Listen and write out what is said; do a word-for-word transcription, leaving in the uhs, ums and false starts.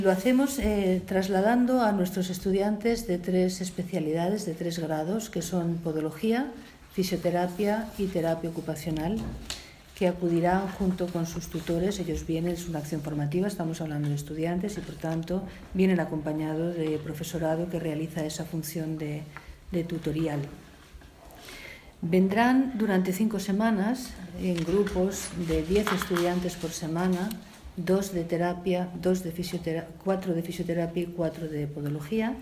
Lo hacemos eh, trasladando a nuestros estudiantes de tres especialidades, de tres grados, que son podología, fisioterapia y terapia ocupacional, que acudirán junto con sus tutores. Ellos vienen, es una acción formativa, estamos hablando de estudiantes y por tanto vienen acompañados de profesorado que realiza esa función de, de tutorial. Vendrán durante cinco semanas en grupos de diez estudiantes por semana, dos de terapia, dos de fisioterapia, cuatro de fisioterapia y cuatro de podología.